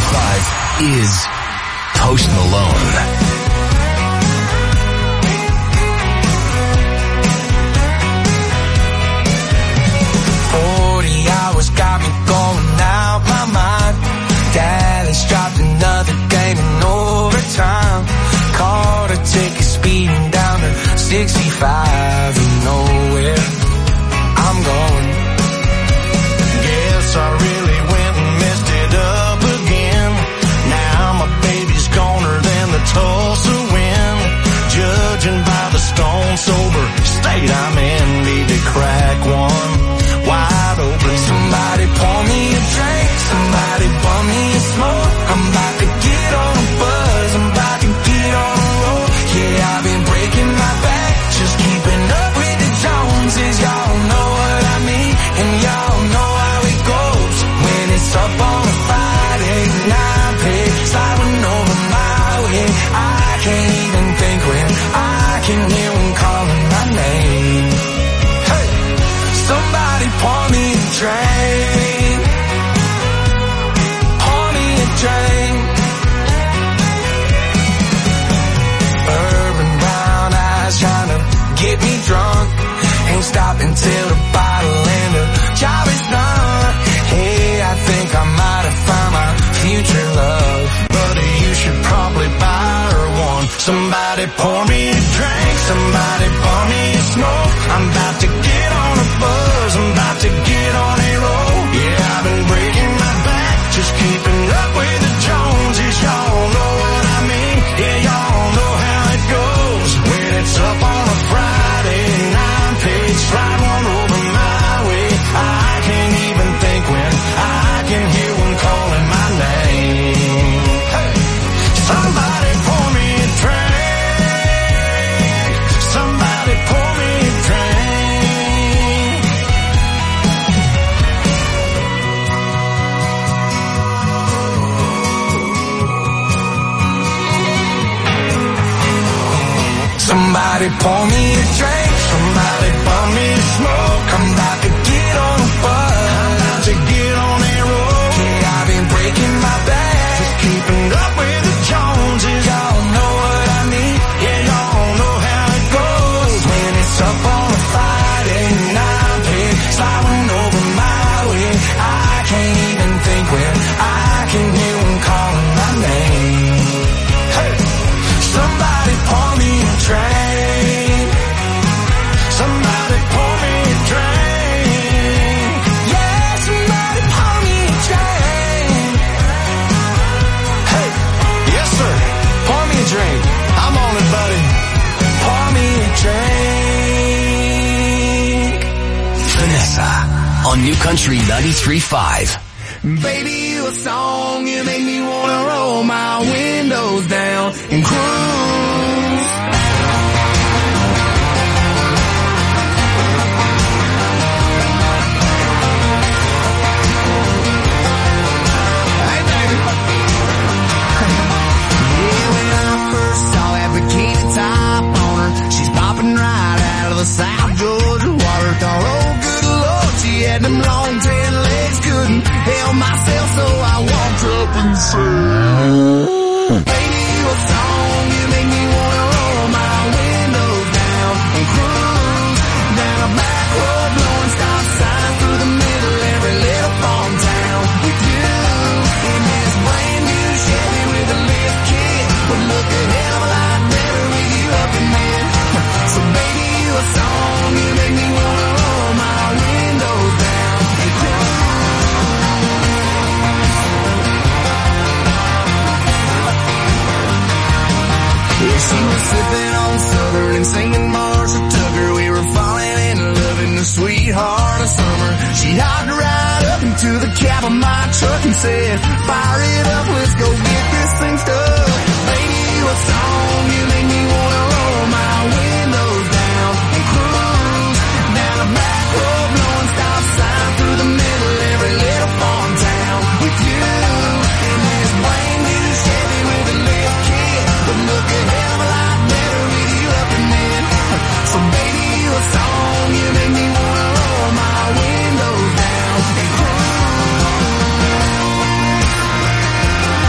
93.5 is Post Malone. 40 hours got me going out my mind. Dallas dropped another game in overtime. Caught a ticket speeding down to 65 and nowhere I'm going. Guess I really went and messed it up again. Now my baby's goner than the Tulsa wind. Judging by the stone sober state I'm in, need to crack one wide open. Somebody pour me a drink, somebody pour me a smoke. I'm about to get on a buzz, I'm about to get on a roll. Yeah, I've been breaking my back, just keeping up with the Joneses. Y'all know what I mean, and y'all know how it goes. When it's up on a Friday night, pay sliding over my way. I can't even think when I can hear them calling my name. Hey, somebody pour me a drink, pour me a drink. Urban brown eyes trying to get me drunk. Ain't stopping till the bottle and the job is done. Hey, I think I might have found my future love, but you should probably buy her one. Somebody pour me a drink, somebody pour me a smoke. I'm about to get on a buzz, I'm about to get on a roll. Yeah, I've been breaking my back, just keeping up with the Joneses. Y'all know what I mean, yeah, y'all know how it goes. When it's up on a Friday, 9-page slide one over my way. I can't even think when I can hear one calling my name. Hey, somebody pour me a drink, somebody pour me a drink. Somebody pour me a drink, somebody pour me a smoke. I'm about to get on a buzz, I'm about to get on a roll. Yeah, I've been breaking my back, just keeping up with the Joneses. Y'all know what I mean, yeah, y'all know how it goes. When it's up on a Friday night, pay sliding over my way. I can't even think when I can hear them calling my name. Hey, somebody pour me a drink, somebody pour me a drink. Yeah, somebody pour me a drink. Hey, yes sir, pour me a drink. I'm on it, buddy. Pour me a drink. Vanessa on New Country 93.5. Baby, you a song, you make me wanna roll my windows down and cruise. Hey, baby. Yeah, when I first saw that bikini top on her, she's popping right out of the South Georgia water. Thought, oh, good Lord, she had them long tan legs, couldn't help myself, so I walked up and said, baby, you a song, you make me wanna roll my windows down and cruise down a back road, blowing stop signs through the middle every little farm town with you in this brand new Chevy with a lift kit. Would look a hell of a lot better with you up in there. So baby, you a song, you make me wanna roll my windows down and cruise. Yeah, she was sipping on Southern and singing Marshall Tucker. We were falling in love in the sweetheart of summer. She hopped right up into the cab of my truck and said, fire it up, let's go get this thing stuck. Baby, you a song, you make me wanna roll my windows down and cruise down a back road, blowing stop signs through the middle every little farm town with you in this brand new Chevy with a lift kit. But look a hell of a lot better with you up in there. So baby, you a song, you make me wanna roll my windows down and cruise.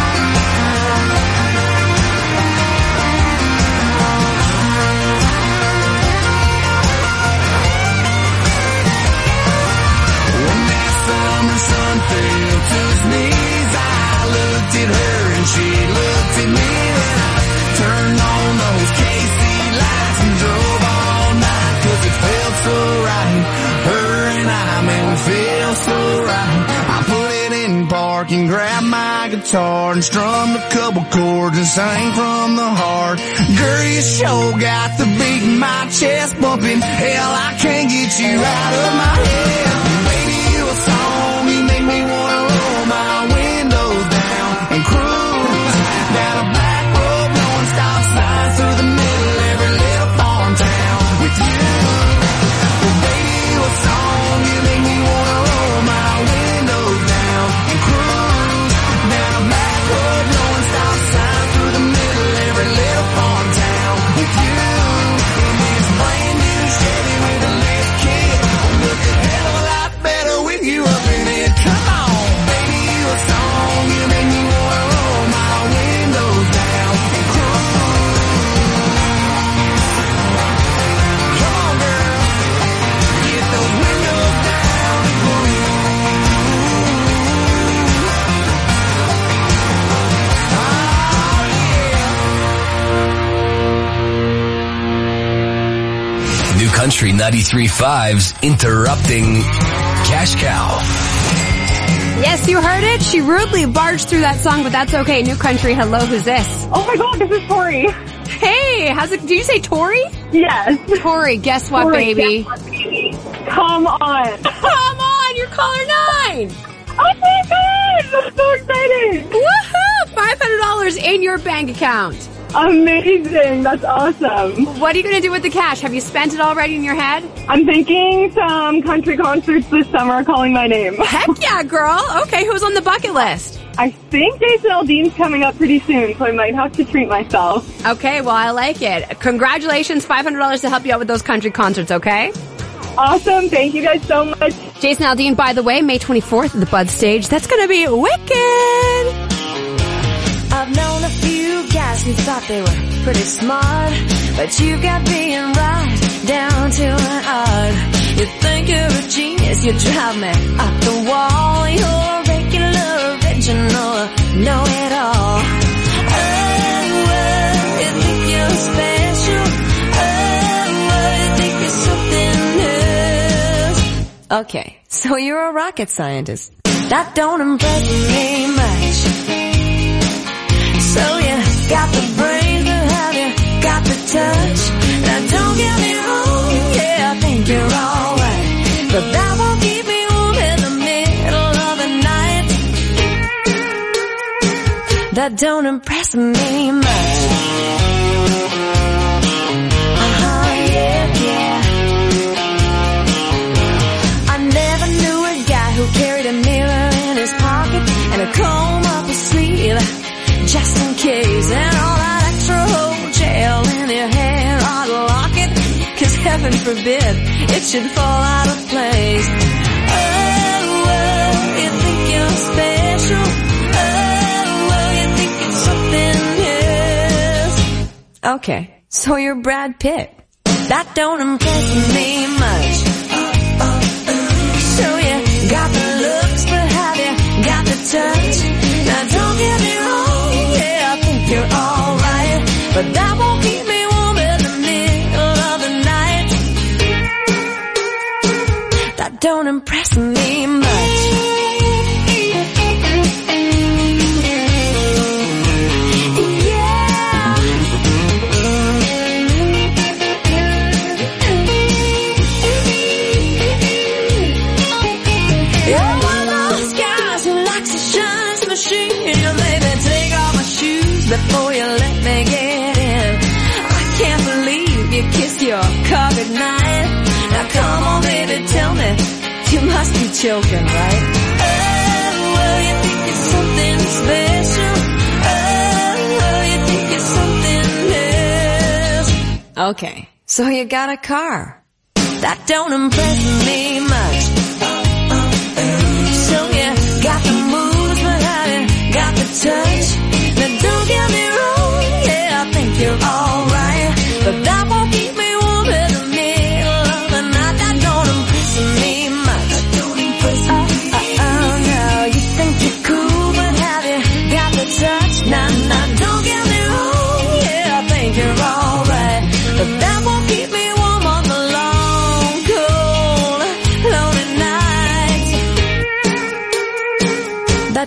looked at her and she looked at me. Then I turned on those KC lights and drove all night, 'cause it felt so right. Her and I, man, we feel so right. I put it in park and grabbed my guitar and strummed a couple chords and sang from the heart. Girl, you sure got the beat in my chest bumping. Hell, I can't get you out of my head. Baby, you a song, you make me wanna roll my windows down and cruise down a back road, blowing stop signs through the middle of every little farm town with you. Well, baby, you a song, you make me wanna roll my windows down and cruise down a back road, blowing stop signs through the middle of every little farm town with you. In this brand new Chevy with a lift kit, look a hell of a lot better with you up in it. Come on, baby, you a song, you make me wanna roll my windows down and cruise. Come on, girl, get those windows down and cruise. New Country 93.5's Interrupting Cash Cow. Yes, you heard it. She rudely barged through that song, but that's okay. New Country, hello, who's this? Oh my god, this is Tori. Hey, how's it? Did you say Tori? Yes. Tori, guess what, Tori, baby? guess what, baby? Come on. Come on, you're caller 9. Oh my god, that's so exciting. Woohoo! $500 in your bank account. Amazing, that's awesome. What are you going to do with the cash? Have you spent it already in your head? I'm thinking some country concerts this summer calling my name. Heck yeah, girl. Okay, who's on the bucket list? I think Jason Aldean's coming up pretty soon, so I might have to treat myself. Okay, well, I like it. Congratulations, $500 to help you out with those country concerts, okay? Awesome, thank you guys so much. Jason Aldean, by the way, May 24th at the Bud Stage. That's going to be wicked. I've known a few guys who thought they were pretty smart, but you got being right down to an art. You think you're a genius, you drive me up the wall. You're regular, original, know-it-all. Oh, you think you're special. Oh, you think you're something else. Okay, so you're a rocket scientist. That don't impress me much. So you got the brains, but have you got the touch? Now don't get me wrong, yeah, I think you're alright, but that won't keep me warm in the middle of the night. That don't impress me much. Yeah. I never knew a guy who carried a mirror in his pocket and a comb up his sleeve, just in case, and all that extra whole gel in your hair on locket, 'cause heaven forbid it should fall out of place. Oh, you think you're special. Oh, you think it's something else. Okay, so you're Brad Pitt. That don't impress me much. So you got the looks, but have you got the touch? Now don't get me wrong, yeah, I think you're alright, but that won't keep me warm in the middle of the night. That don't impress me much. You're one of those guys who likes to shine his machine. You maybe take off my shoes before you let me get in. I can't believe you kissed your car goodnight. Now come on, baby, tell me, you must be joking, right? Oh, you think you're something special. Oh, you think you're something else. Okay, so you got a car. That don't impress me much. So you got the moves, but have you got the touch? Now don't get me wrong, yeah, I think you're alright, but that won't keep me warm in the middle of the night. That don't impress me much. That don't impress me. Oh, no, you think you're cool, but have you got the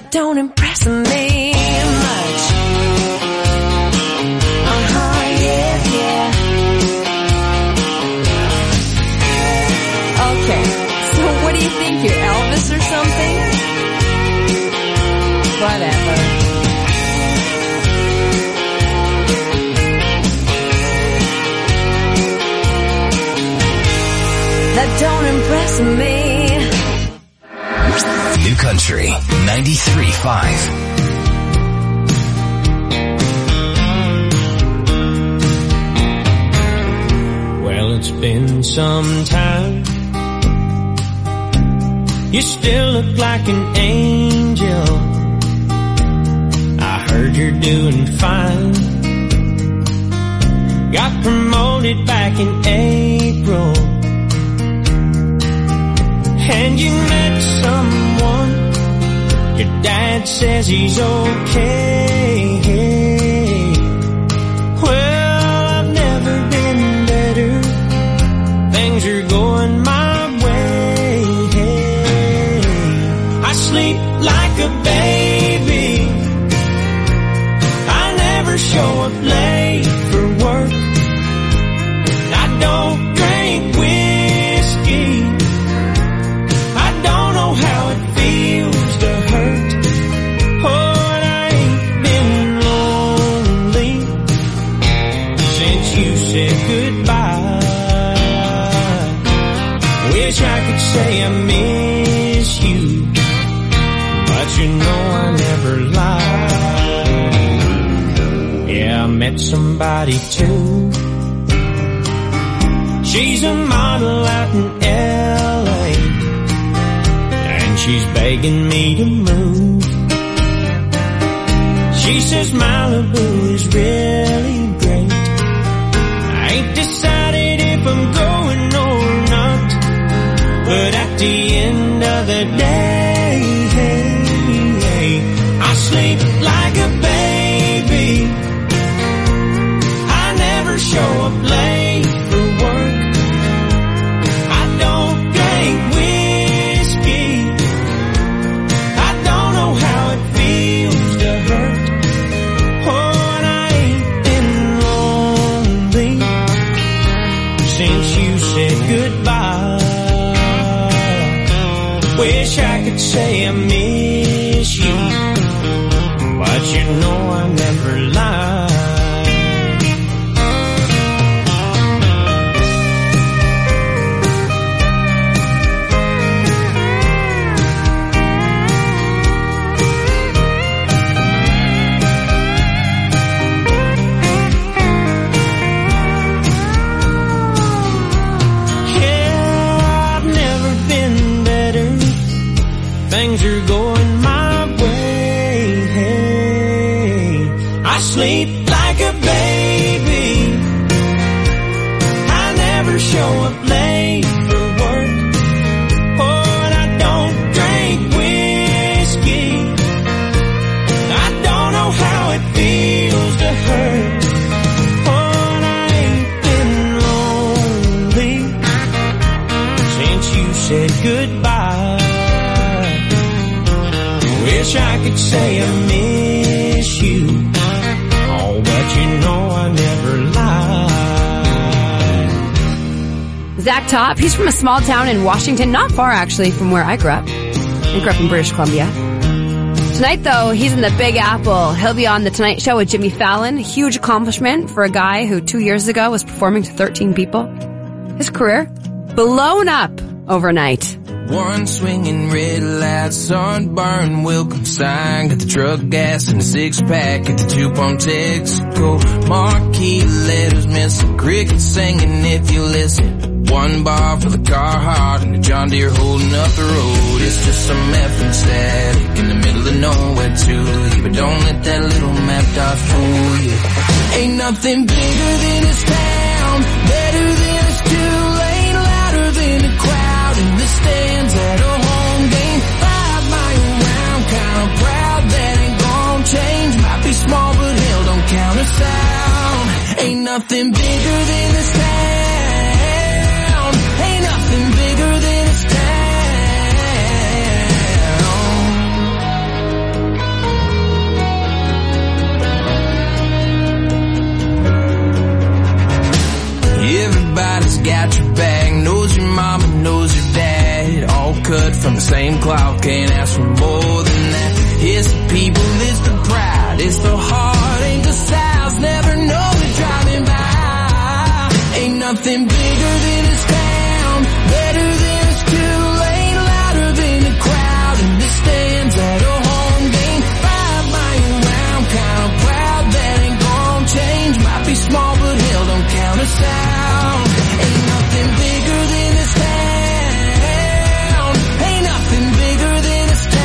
that don't impress me much. Yeah. Okay, so what do you think? You're Elvis or something? Whatever. That don't impress me. New Country 93.5. Well, it's been some time. You still look like an angel. I heard you're doing fine. Got promoted back in April. And you met someone. Your dad says he's okay. Well, I've never been better. Things are going my way. I sleep like a baby. I never show up late for work. I don't drink whiskey. How it feels to hurt. Oh, and I ain't been lonely since you said goodbye. Wish I could say I miss you, but you know I never lie. Yeah, I met somebody too. She's a model out in LA. She's begging me to move. She says Malibu is really great. I ain't decided if I'm going or not, but at the end of the day, I sleep like a baby. I never show up late for work. I don't drink whiskey. How it feels to hurt. Oh, and I ain't been lonely since you said goodbye. Wish I could say I miss you, but you know I never lie. Things are going my way. I sleep like a baby. I never show up late for work. Oh, and I don't drink whiskey. I don't know how it feels to hurt. Oh, and I ain't been lonely since you said goodbye. Wish I could say I miss you. Oh, but you know I never lie. Zach Top, he's from a small town in Washington, not far actually from where I grew up. I grew up in British Columbia. Tonight though, he's in the Big Apple. He'll be on The Tonight Show with Jimmy Fallon. Huge accomplishment for a guy who 2 years ago was performing to 13 people. His career blown up overnight. One swinging red light, sunburn, welcome sign. Got the truck gas and the 6-pack at the 2-pump Texaco. Marquee letters missing, crickets singing if you listen. One bar for the Carhartt and the John Deere holding up the road. It's just some effing static in the middle of nowhere to you. But don't let that little map dot fool you. Ain't nothing bigger than this town, better than this two-lane, louder than a crowd in the stands at a home game. 5 mile round, kinda proud that ain't gon' change. Might be small but hell don't count us out. Ain't nothing bigger than this town. Ain't nothing bigger than this town. from the same cloud. Can't ask for more than that. It's the people, it's the pride, it's the heart, ain't the sounds, never know it driving by. Ain't nothing bigger than this town, better than this Tulane, louder than the crowd in the stands at a home game. 5 mile round, kinda proud that ain't gon' change. Might be small, but hell, don't count us out. Ain't nothing bigger than this town. Ain't nothing bigger than this town.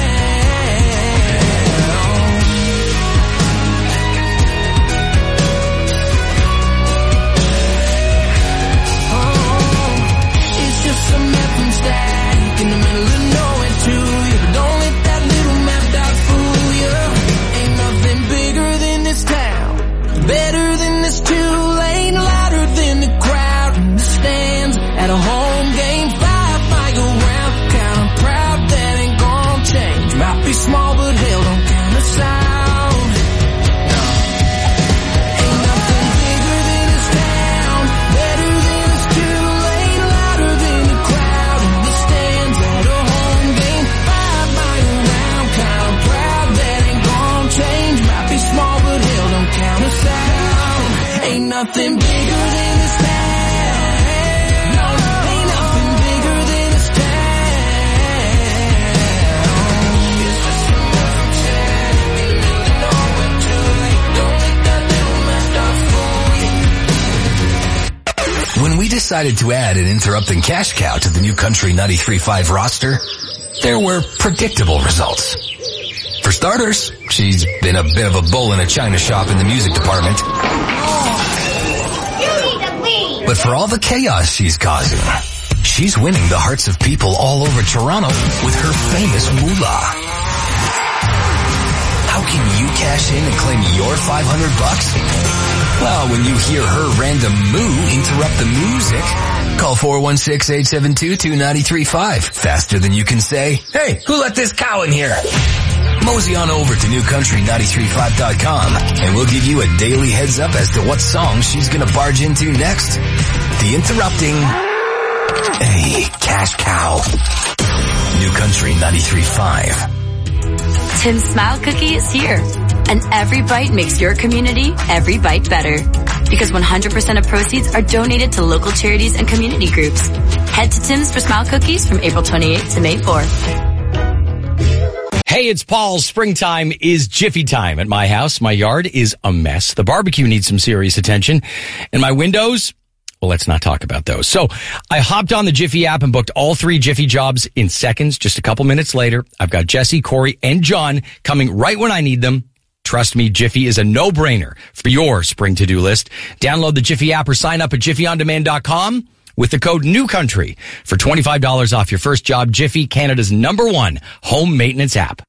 Some FM static in the middle of nowhere to you, but don't let that little map dot fool you. Ain't nothing bigger than this town, better than this Tulane, louder than the crowd in the stands at a home game. 5 mile round, kinda proud that ain't gon' change. Might be small, but hell, don't count us out. Ain't nothing bigger than this town. No, ain't nothing bigger than this town. It's just another town. You really know it too late. Don't let that little mess fool you. When we decided to add an interrupting cash cow to the New Country 93.5 roster, there were predictable results. For starters, she's been a bit of a bull in a china shop in the music department. But for all the chaos she's causing, she's winning the hearts of people all over Toronto with her famous moolah. How can you cash in and claim your $500? Well, when you hear her random moo interrupt the music, call 416-872-2935. Faster than you can say, "Hey, who let this cow in here?" Mosey on over to newcountry935.com and we'll give you a daily heads up as to what song she's gonna barge into next. The interrupting cash cow. New Country 93.5. Tim's Smile Cookie is here, and every bite makes your community every bite better. Because 100% of proceeds are donated to local charities and community groups. Head to Tim's for Smile Cookies from April 28th to May 4th. Hey, it's Paul. Springtime is Jiffy time at my house. My yard is a mess. The barbecue needs some serious attention. And my windows, well, let's not talk about those. So I hopped on the Jiffy app and booked all 3 Jiffy jobs in seconds. Just a couple minutes later, I've got Jesse, Corey, and John coming right when I need them. Trust me, Jiffy is a no-brainer for your spring to-do list. Download the Jiffy app or sign up at jiffyondemand.com. with the code NEWCOUNTRY for $25 off your first job. Jiffy, Canada's #1 home maintenance app.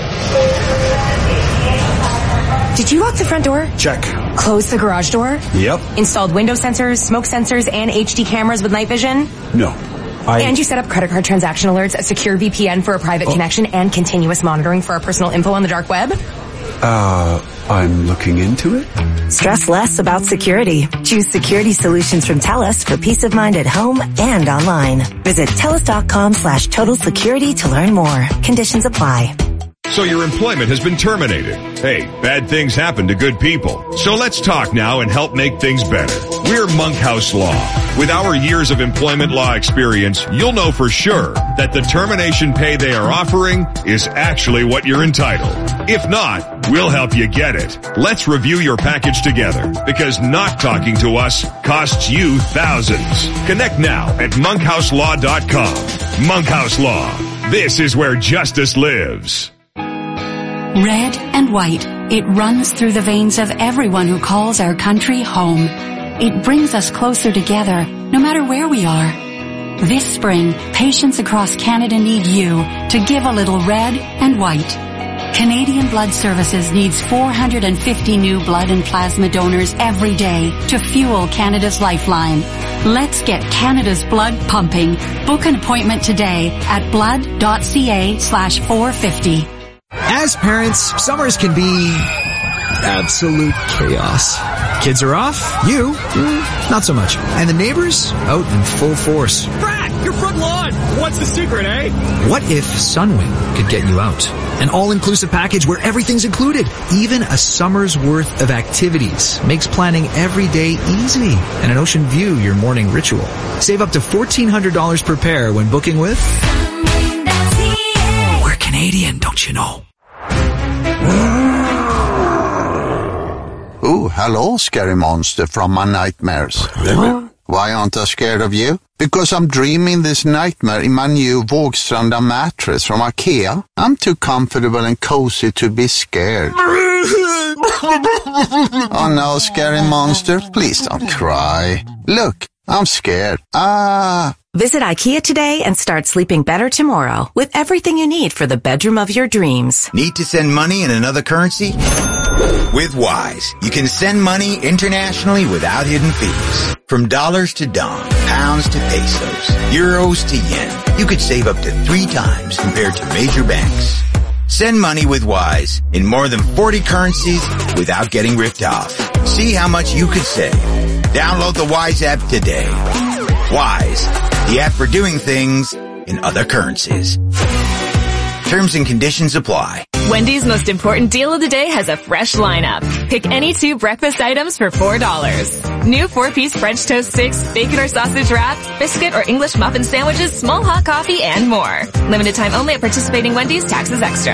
Did you lock the front door? Check. Close the garage door? Yep. Installed window sensors, smoke sensors, and HD cameras with night vision? No. And you set up credit card transaction alerts, a secure VPN for a private connection, and continuous monitoring for our personal info on the dark web? I'm looking into it. Stress less about security. Choose security solutions from TELUS for peace of mind at home and online. Visit TELUS.com/total security to learn more. Conditions apply. So your employment has been terminated. Hey, bad things happen to good people. So let's talk now and help make things better. We're Monkhouse Law. With our years of employment law experience, you'll know for sure that the termination pay they are offering is actually what you're entitled. If not, we'll help you get it. Let's review your package together, because not talking to us costs you thousands. Connect now at monkhouselaw.com. Monkhouse Law. This is where justice lives. Red and white, it runs through the veins of everyone who calls our country home. It brings us closer together, no matter where we are. This spring, patients across Canada need you to give a little red and white. Canadian Blood Services needs 450 new blood and plasma donors every day to fuel Canada's lifeline. Let's get Canada's blood pumping. Book an appointment today at blood.ca/450. As parents, summers can be absolute chaos. Kids are off, you, not so much. And the neighbors out in full force. Brad, your front front lawn. What's the secret, eh? What if Sunwing could get you out? An all-inclusive package where everything's included, even a summer's worth of activities, makes planning every day easy, and an ocean view your morning ritual. Save up to $1,400 per pair when booking with... We're Canadian, don't you know? Oh, hello, scary monster from my nightmares. Why aren't I scared of you? Because I'm dreaming this nightmare in my new Vågstranda mattress from IKEA. I'm too comfortable and cozy to be scared. Oh no, scary monster, please don't cry. Look, I'm scared. Visit IKEA today and start sleeping better tomorrow with everything you need for the bedroom of your dreams. Need to send money in another currency? With Wise, you can send money internationally without hidden fees. From dollars to dong, pounds to pesos, euros to yen, you could save up to 3 times compared to major banks. Send money with Wise in more than 40 currencies without getting ripped off. See how much you could save. Download the Wise app today. Wise, the app for doing things in other currencies. Terms and conditions apply. Wendy's most important deal of the day has a fresh lineup. Pick any 2 breakfast items for $4. New 4-piece French toast sticks, bacon or sausage wrap, biscuit or English muffin sandwiches, small hot coffee, and more. Limited time only at participating Wendy's. Taxes extra.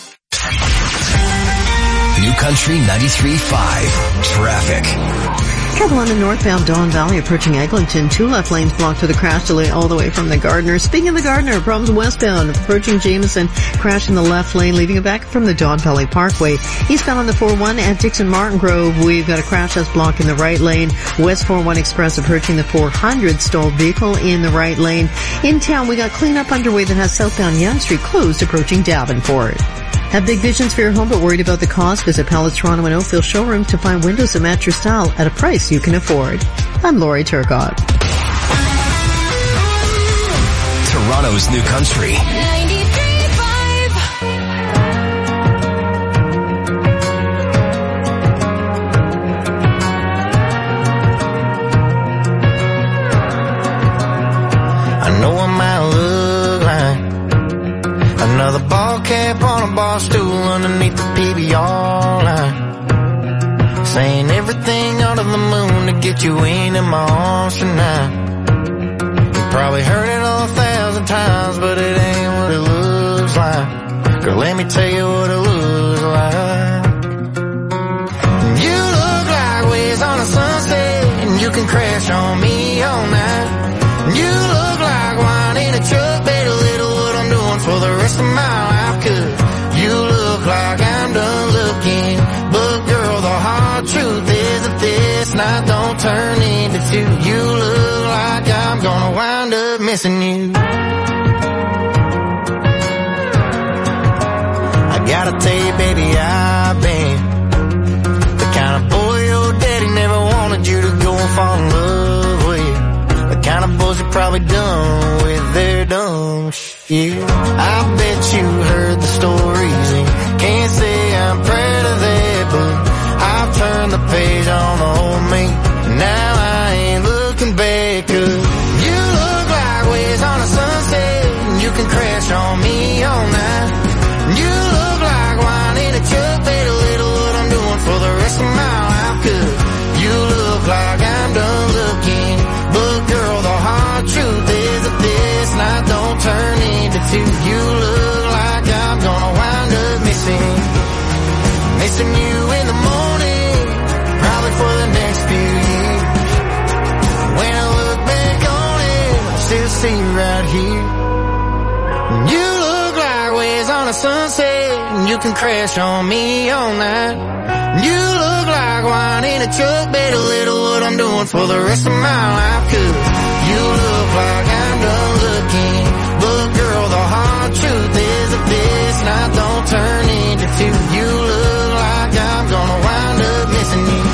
New Country 93.5 Traffic. Trouble on the northbound Don Valley approaching Eglinton. 2 left lanes blocked with a crash delay all the way from the Gardner. Speaking of the Gardner, problems westbound approaching Jameson. Crash in the left lane leaving it back from the Don Valley Parkway. Eastbound on the 401 at Dixon Martin Grove. We've got a crash that's blocking the right lane. West 401 Express approaching the 400 stalled vehicle in the right lane. In town, we got cleanup underway that has southbound Yonge Street closed approaching Davenport. Have big visions for your home but worried about the cost? Visit Palace Toronto and Oakville showrooms to find windows that match your style at a price you can afford. I'm Lori Turcott. Toronto's New Country. 93.5. I know I might look like another ball cap on a bar stool underneath the PBR line, saying everything under the moon to get you into my arms tonight. You probably heard it 1,000 times, but it ain't what it looks like. Girl, let me tell you what it looks like. You look like waves on a sunset, and you can crash on me all night. You look like wine in a truck, better little what I'm doing for the rest of my life, 'cause you look like I'm done looking. But girl, the hard truth is that this night don't turn into 2. You look like I'm gonna wind up missing you. I gotta tell you, baby, I've been the kind of boy your daddy never wanted you to go and fall in love with. The kind of boys you probably done with their dumb shit. I bet you heard the stories and can't say I'm proud of that, but I've turned the page on the old me. Now I ain't looking back, 'cause you look like waves on a sunset, and you can crash on me all night. You look like wine in a truck, better little what I'm doing for the rest of my life, 'cause you look like I'm done looking. But girl, the hard truth is that this night don't turn into 2. You look like I'm gonna wind up missing you in the morning, probably for the next few years. When I look back on it, I still see you right here. You look like waves on a sunset, and you can crash on me all night. You look like wine in a truck, better little what I'm doing for the rest of my life, 'cause you look like I'm done looking. But girl, the hard truth is that this night don't turn into 2. You look like I'm gonna wind up missing you.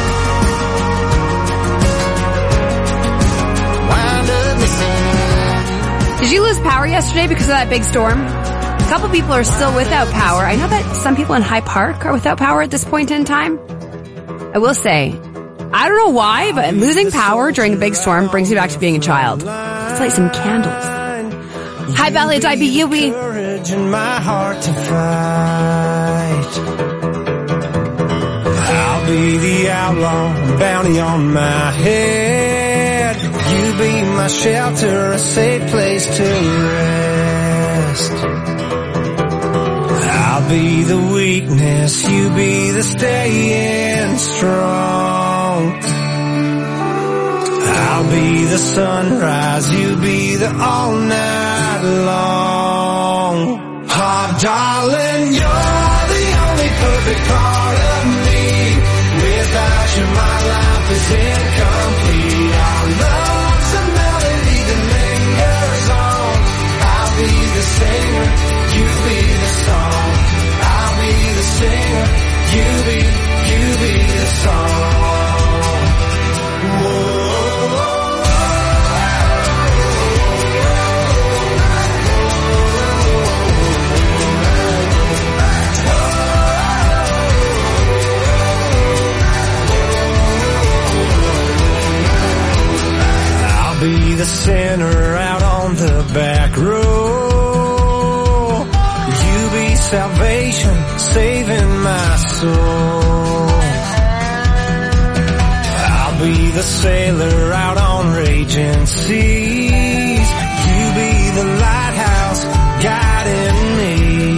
Wind up missing you. Did you lose power yesterday because of that big storm? A couple people are still without power. I know that some people in High Park are without power at this point in time. I will say, I don't know why, but losing power during a big storm brings me back to being a child. Let's light some candles. Hi, Belly, it's IBUB. Courage in my heart to fight. I'll be the outlaw, bounty on my head. You be my shelter, a safe place to rest. I'll be the weakness, you be the staying strong. I'll be the sunrise, you be the all night long. Oh, darling, you're the only perfect part of me. Without you, my life is incomplete. Our love's a melody that lingers on. I'll be the singer, you be the song. I'll be the singer, you be the song. Whoa. Be the sinner out on the back row. You be salvation, saving my soul. I'll be the sailor out on raging seas. You be the lighthouse guiding me.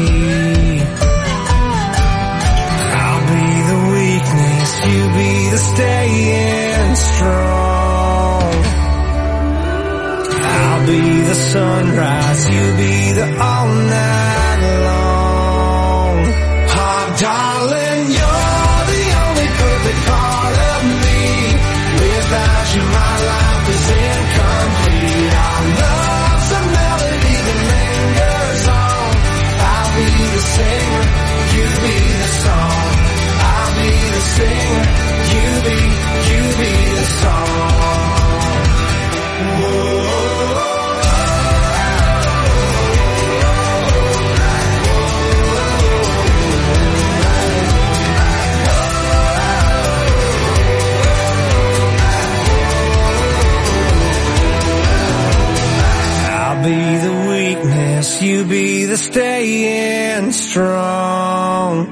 I'll be the weakness, you be the staying strong. I'll be the sunrise, you be the all night long. Oh, darling, you're the only perfect part of me. Without you, my life is incomplete. Our love's a melody that lingers on. I'll be the singer, you be the song. I'll be the singer, you be the song. Whoa. Be the weakness, you be the staying strong.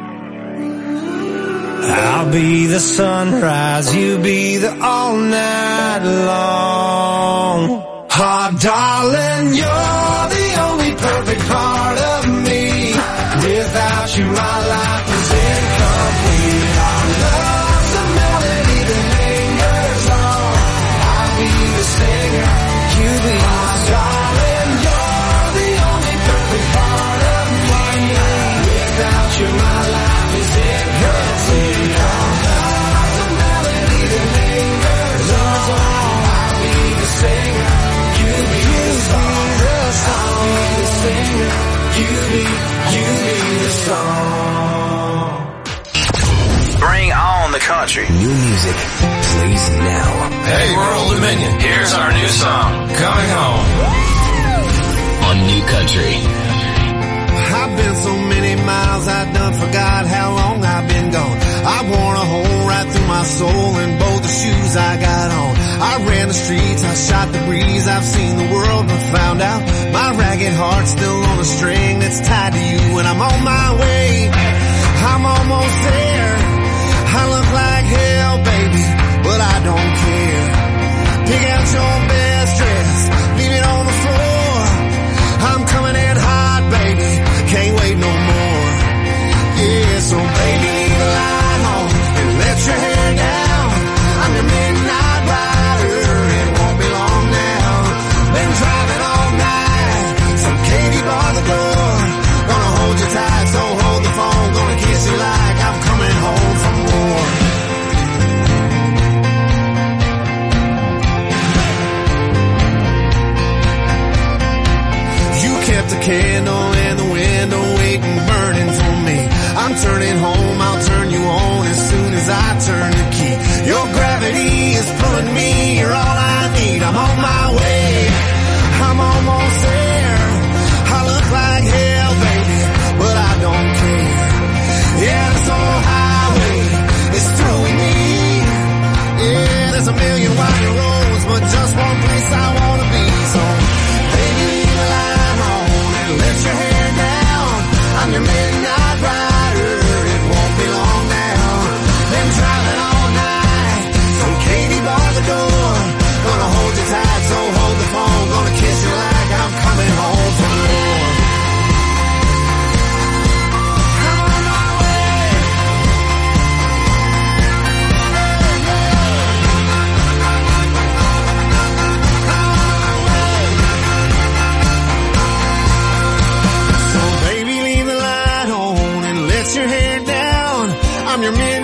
I'll be the sunrise, you be the all night long. Oh, darling, you're the only perfect part of me. Without you, my life is incomplete. Our love's a melody that lingers on. I'll be the singer, you be the song. My life is incomplete. Love's a melody that lingers on. I'll be the singer, you be the song. I'll be the singer, you be the song. Bring on the country. New music plays now. Hey, we're Old Dominion. Here's our new song, Coming Home. On New Country. I've been so many miles, I done forgot how long I've been gone. I worn a hole right through my soul in both the shoes I got on. I ran the streets, I shot the breeze, I've seen the world but found out my ragged heart's still on a string that's tied to you. And I'm on my way, I'm almost there. I look like hell, baby, but I don't care. Pick out your best dress, leave it on the floor. I'm coming in hot, baby, can't wait no more. Yeah, so baby, leave the light on and let your hair down. I'm your midnight rider, it won't be long now. Been driving all night, so Katie bar the door. Gonna hold you tight, so hold the phone. Gonna kiss you like I'm coming home.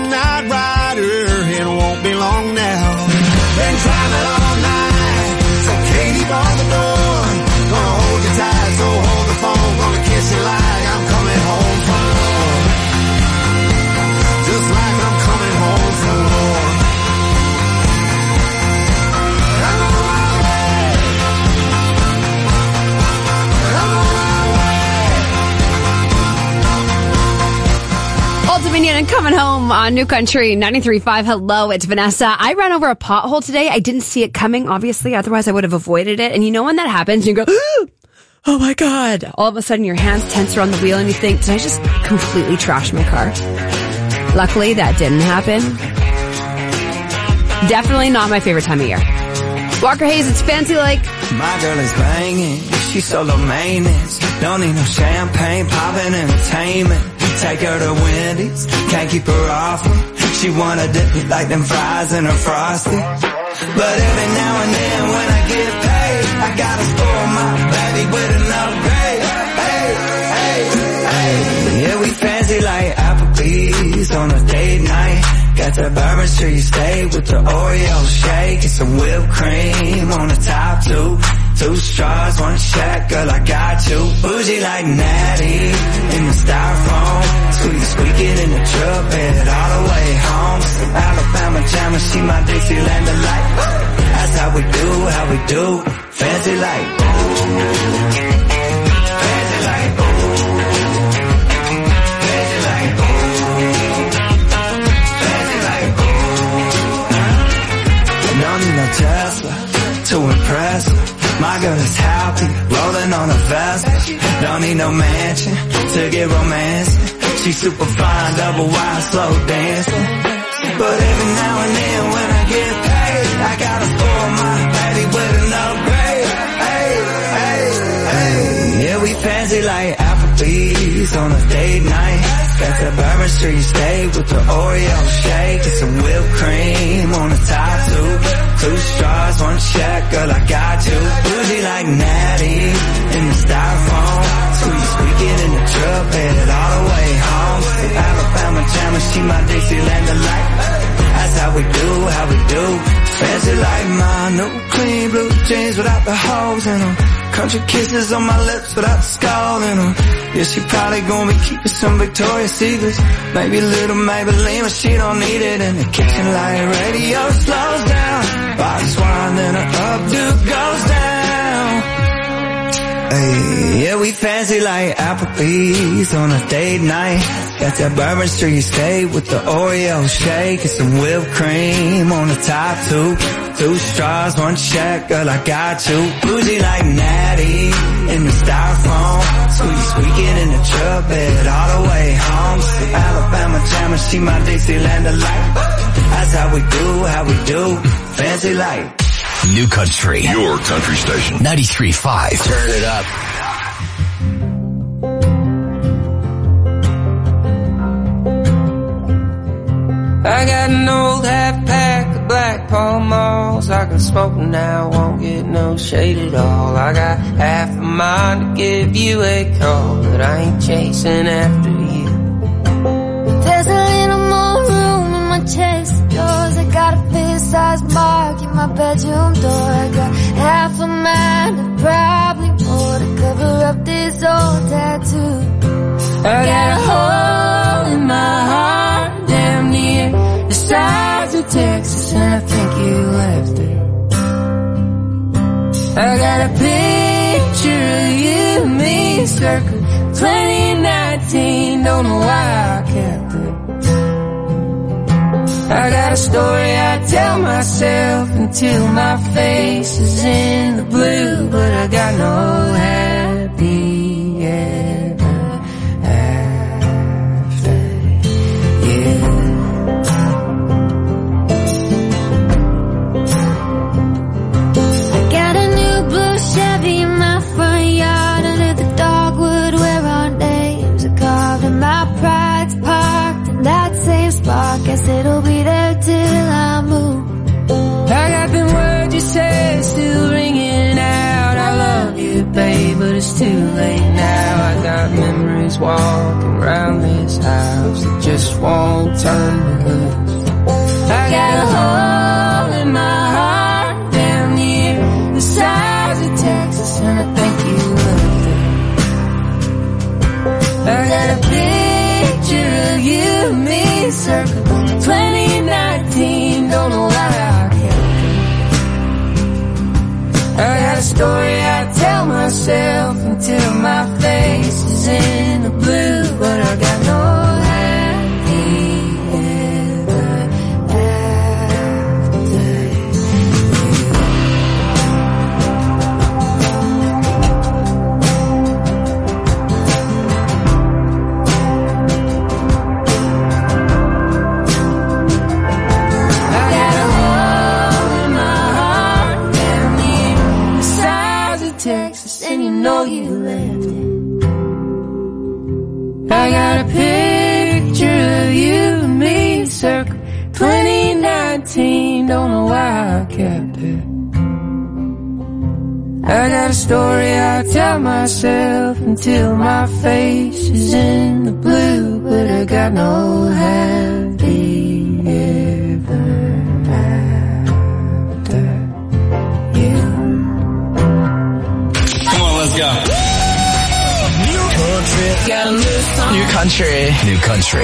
midnight rider, it won't be long now. Been driving all night, so Katie bar the door. Gonna hold you tight, so hold the phone. Gonna kiss you like I'm coming home from war. Just like I'm coming home from war. Old Dominion and Coming Home on New Country 93.5. Hello, it's Vanessa. I ran over a pothole today. I didn't see it coming, obviously. Otherwise, I would have avoided it. And you know when that happens, you go, oh my God. All of a sudden, your hands tense around the wheel and you think, did I just completely trash my car? Luckily, that didn't happen. Definitely not my favorite time of year. Walker Hayes, it's Fancy Like. My girl is banging, she's solo maintenance. Don't need no champagne, poppin' entertainment. Take her to Wendy's, can't keep her off me. She wanna dip me like them fries in her Frosty. But every now and then when I get paid, I gotta spoil my baby with an upgrade. Hey, hey, hey. Yeah, we fancy like Applebee's on a date night. Got that Bourbon Street steak with the Oreo shake and some whipped cream on the top two. 2 straws, 1 check, girl, I got you. Bougie like Natty in the styrofoam. Squeaking in the truck bed all the way home. Some Alabama jammer, she my Dixieland delight. That's how we do, fancy like. Fancy like. Fancy like. Fancy like. Don't need no Tesla to impress her. My girl is happy, rolling on a Vespa. Don't need no mansion to get romancing. She's super fine, double wide, slow dancing. But every now and then when I get paid, I gotta spoil my baby with an upgrade. Hey, hey, hey. Yeah, we fancy like Applebee's on a date night. Got that Bourbon Street steak with the Oreo shake and some whipped cream on the top two. 2 straws, 1 check, girl, I got you. Bougie like Natty in the styrofoam. Squeaking in the truck bed all the way home. Alabama jammer, she my Dixieland delight. That's how we do, fancy like my new clean blue jeans without the holes in them. Country kisses on my lips without the skull in them. Yeah, she probably gonna be keeping some Victoria's Secrets. Maybe a little Maybelline, but she don't need it. In the kitchen like radio slows down. Box wine, then her updo goes down. Hey, yeah, we fancy like Applebee's on a date night. Got that Bourbon Street steak with the Oreo shake and some whipped cream on the top two. 2 straws, 1 check, girl, I got you. Bougie like Natty in the styrofoam. Squeaking in the truck bed all the way home. Some Alabama jammer, she my Dixieland delight. That's how we do, fancy like. New Country. Your country station. 93.5. Turn it up. I got an old half pack of Black Pall Malls. I can smoke now, won't get no shade at all. I got half a mind to give you a call, but I ain't chasing after you. There's a little more room in my chest of drawers. I got a fist-sized mark in my bedroom door. I got half a mind and probably more to cover up this old tattoo. I got a hole in my heart damn near the size of Texas, and I think you left it. I got a picture of you and me circled 2019, don't know why I kept it. I got a story I tell myself until my face is in the blue, but I got no happy ever after, yeah. I got a new blue Chevy in my front yard under the dogwood where our names are carved, and my pride's parked in that same spot. Guess it'll be there till I move. I got them words you say still ringing out. I love you, babe, but it's it's too late now. I got memories walking around this house that just won't turn me loose. I got a hole in my heart down near the size of Texas, and I think you left it. I got a picture of you and me circa 2019, don't know why I kept it. I got a story I tell myself until my face is in the blue, but I got no happy ever after you. I got a hole in my heart down near the size of Texas, and you know you left it. I got a picture of you and me circa 2019, don't know why I kept it. I got a story I tell myself until my face is in the blue, but I got no happy ever after you. Come on, let's go. New Country. New Country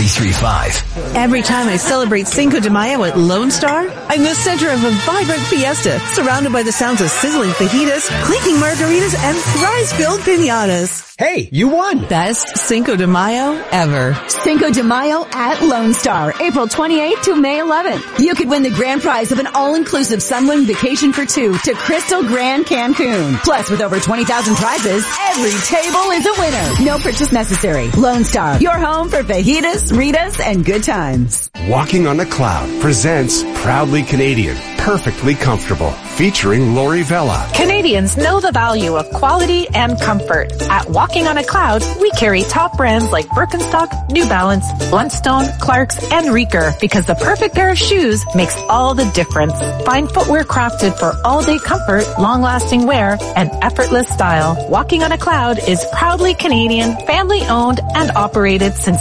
93.5. Every time I celebrate Cinco de Mayo at Lone Star, I'm the center of a vibrant fiesta, surrounded by the sounds of sizzling fajitas, clinking margaritas, and fries-filled piñatas. Hey, you won! Best Cinco de Mayo ever. Cinco de Mayo at Lone Star, April 28th to May 11th. You could win the grand prize of an all-inclusive Sunwing vacation for two to Crystal Grand Cancun. Plus, with over 20,000 prizes, every table is a winner. No purchase necessary. Lone Star, your home for fajitas, ritas, and good times. Walking on a Cloud presents Proudly Canadian, Perfectly Comfortable, featuring Lori Vella. Canadians know the value of quality and comfort. At Walking on a Cloud, we carry top brands like Birkenstock, New Balance, Bluntstone, Clarks, and Reeker, because the perfect pair of shoes makes all the difference. Find footwear crafted for all-day comfort, long-lasting wear, and effortless style. Walking on a Cloud is proudly Canadian, family-owned, and operated since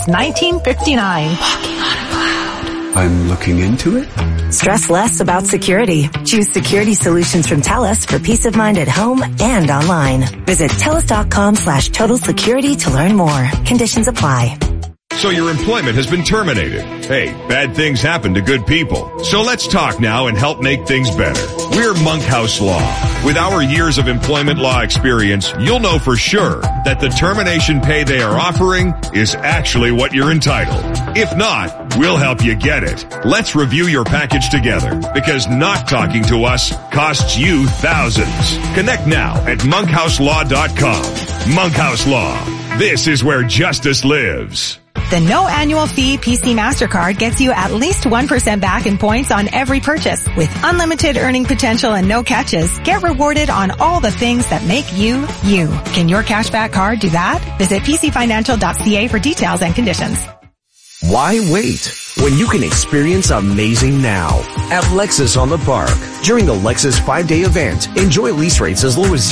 1959. Walking on a Cloud. I'm looking into it. Stress less about security. Choose security solutions from TELUS for peace of mind at home and online. Visit TELUS.com/total security to learn more. Conditions apply. So your employment has been terminated. Hey, bad things happen to good people. So let's talk now and help make things better. We're Monkhouse Law. With our years of employment law experience, you'll know for sure that the termination pay they are offering is actually what you're entitled. If not, we'll help you get it. Let's review your package together, because not talking to us costs you thousands. Connect now at monkhouselaw.com. Monkhouse Law. This is where justice lives. The no annual fee PC MasterCard gets you at least 1% back in points on every purchase. With unlimited earning potential and no catches, get rewarded on all the things that make you, you. Can your cashback card do that? Visit pcfinancial.ca for details and conditions. Why wait when you can experience amazing now at Lexus on the Park? During the Lexus 5-day event, enjoy lease rates as low as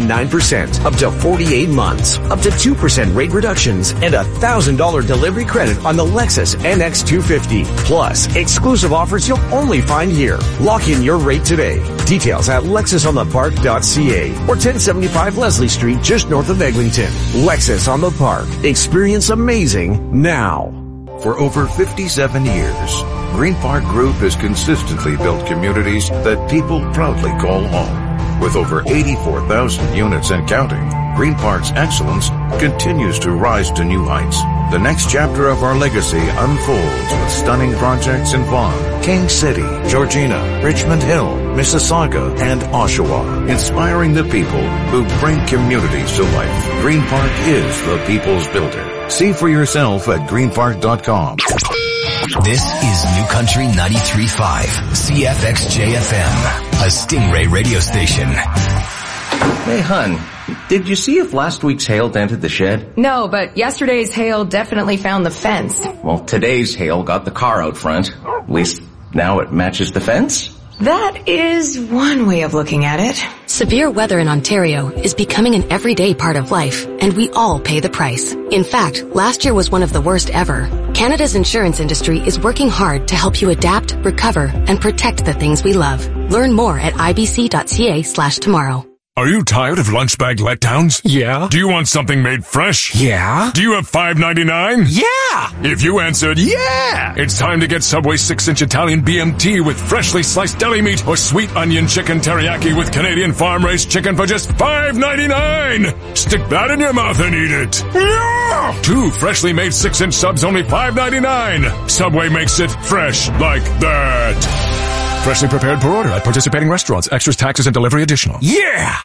0.9% up to 48 months, up to 2% rate reductions, and $1,000 delivery credit on the Lexus NX 250. Plus, exclusive offers you'll only find here. Lock in your rate today. Details at lexusonthepark.ca or 1075 Leslie Street just north of Eglinton. Lexus on the Park. Experience amazing now. For over 57 years, Green Park Group has consistently built communities that people proudly call home. With over 84,000 units and counting, Green Park's excellence continues to rise to new heights. The next chapter of our legacy unfolds with stunning projects in Vaughan, King City, Georgina, Richmond Hill, Mississauga, and Oshawa, inspiring the people who bring communities to life. Green Park is the people's builder. See for yourself at greenpark.com. This is New Country 93.5, CFXJ-FM, a Stingray radio station. Hey, hun, did you see if last week's hail dented the shed? No, but yesterday's hail definitely found the fence. Well, today's hail got the car out front. At least now it matches the fence. That is one way of looking at it. Severe weather in Ontario is becoming an everyday part of life, and we all pay the price. In fact, last year was one of the worst ever. Canada's insurance industry is working hard to help you adapt, recover, and protect the things we love. Learn more at ibc.ca/tomorrow. Are you tired of lunch bag letdowns? Yeah. Do you want something made fresh? Yeah. Do you have $5.99? Yeah. If you answered yeah, it's time to get Subway 6-inch Italian BMT with freshly sliced deli meat or sweet onion chicken teriyaki with Canadian farm-raised chicken for just $5.99. Stick that in your mouth and eat it. Yeah. 2 freshly made 6-inch subs, only $5.99. Subway makes it fresh like that. Freshly prepared per order at participating restaurants. Extras, taxes, and delivery additional. Yeah!